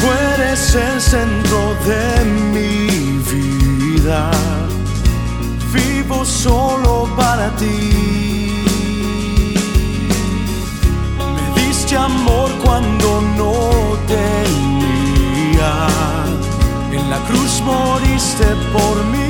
Tú eres el centro de mi vida, vivo solo para ti. Me diste amor cuando no tenía, en la cruz moriste por mí.